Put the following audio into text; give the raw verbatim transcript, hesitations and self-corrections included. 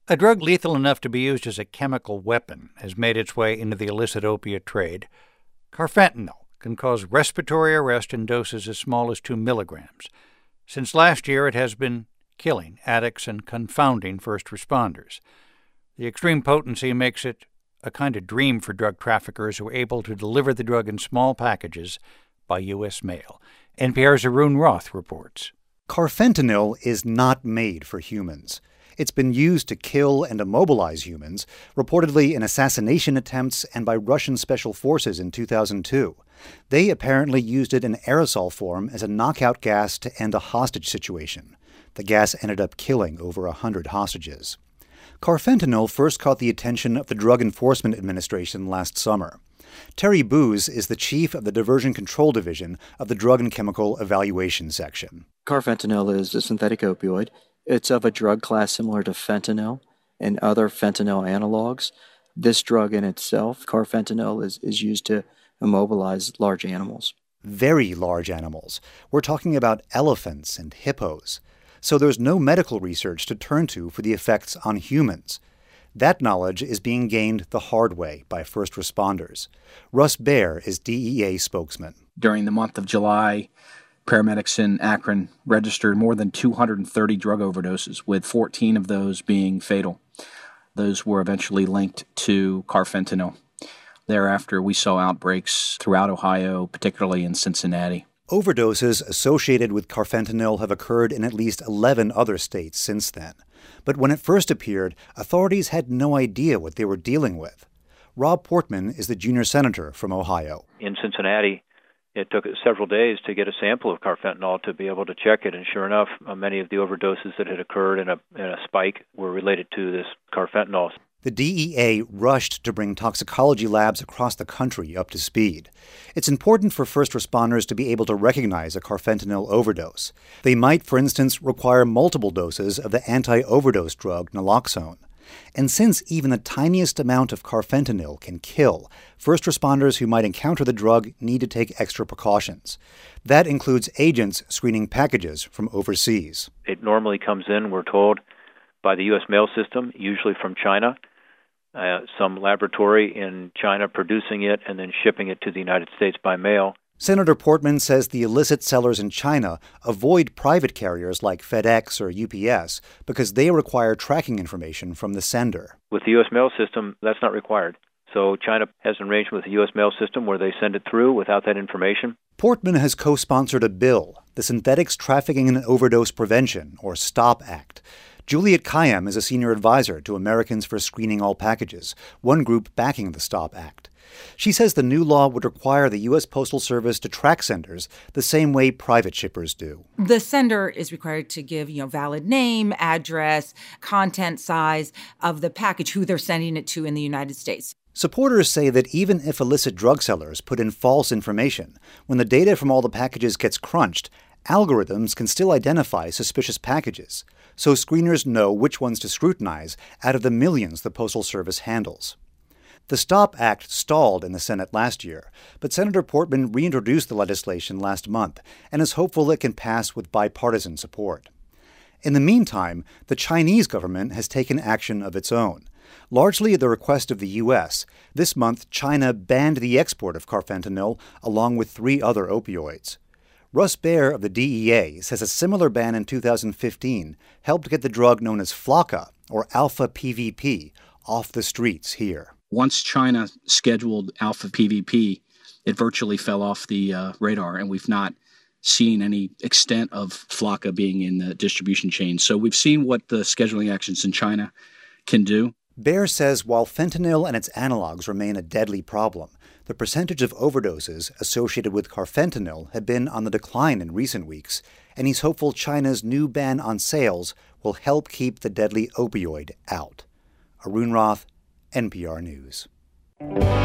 A drug lethal enough to be used as a chemical weapon has made its way into the illicit opiate trade. Carfentanil can cause respiratory arrest in doses as small as two milligrams. Since last year, it has been killing addicts and confounding first responders. The extreme potency makes it a kind of dream for drug traffickers who are able to deliver the drug in small packages by U S mail. N P R's Arun Roth reports. Carfentanil is not made for humans. It's been used to kill and immobilize humans, reportedly in assassination attempts and by Russian special forces in two thousand two. They apparently used it in aerosol form as a knockout gas to end a hostage situation. The gas ended up killing over a hundred hostages. Carfentanil first caught the attention of the Drug Enforcement Administration last summer. Terry Booz is the chief of the Diversion Control Division of the Drug and Chemical Evaluation Section. Carfentanil is a synthetic opioid. It's of a drug class similar to fentanyl and other fentanyl analogs. This drug in itself, carfentanil, is, is used to immobilize large animals. Very large animals. We're talking about elephants and hippos. So there's no medical research to turn to for the effects on humans. That knowledge is being gained the hard way by first responders. Russ Baer is D E A spokesman. During the month of July, paramedics in Akron registered more than two hundred thirty drug overdoses, with fourteen of those being fatal. Those were eventually linked to carfentanil. Thereafter, we saw outbreaks throughout Ohio, particularly in Cincinnati. Overdoses associated with carfentanil have occurred in at least eleven other states since then. But when it first appeared, authorities had no idea what they were dealing with. Rob Portman is the junior senator from Ohio. In Cincinnati, it took several days to get a sample of carfentanil to be able to check it, and sure enough, many of the overdoses that had occurred in a, in a spike were related to this carfentanil. The D E A rushed to bring toxicology labs across the country up to speed. It's important for first responders to be able to recognize a carfentanil overdose. They might, for instance, require multiple doses of the anti-overdose drug naloxone. And since even the tiniest amount of carfentanil can kill, first responders who might encounter the drug need to take extra precautions. That includes agents screening packages from overseas. It normally comes in, we're told, by the U S mail system, usually from China. Uh, some laboratory in China producing it and then shipping it to the United States by mail. Senator Portman says the illicit sellers in China avoid private carriers like FedEx or U P S because they require tracking information from the sender. With the U S mail system, that's not required. So China has an arrangement with the U S mail system where they send it through without that information. Portman has co-sponsored a bill, the Synthetics Trafficking and Overdose Prevention, or STOP Act. Juliet Kayyem is a senior advisor to Americans for Screening All Packages, one group backing the STOP Act. She says the new law would require the U S Postal Service to track senders the same way private shippers do. The sender is required to give, you know, valid name, address, content size of the package, who they're sending it to in the United States. Supporters say that even if illicit drug sellers put in false information, when the data from all the packages gets crunched, algorithms can still identify suspicious packages, so screeners know which ones to scrutinize out of the millions the Postal Service handles. The STOP Act stalled in the Senate last year, but Senator Portman reintroduced the legislation last month and is hopeful it can pass with bipartisan support. In the meantime, the Chinese government has taken action of its own. Largely at the request of the U S, this month China banned the export of carfentanil along with three other opioids. Russ Baer of the D E A says a similar ban in two thousand fifteen helped get the drug known as Flakka, or alpha P V P, off the streets here. Once China scheduled alpha P V P, it virtually fell off the uh, radar, and we've not seen any extent of Flakka being in the distribution chain. So we've seen what the scheduling actions in China can do. Baer says while fentanyl and its analogs remain a deadly problem, the percentage of overdoses associated with carfentanil have been on the decline in recent weeks, and he's hopeful China's new ban on sales will help keep the deadly opioid out. Arun Roth, N P R News.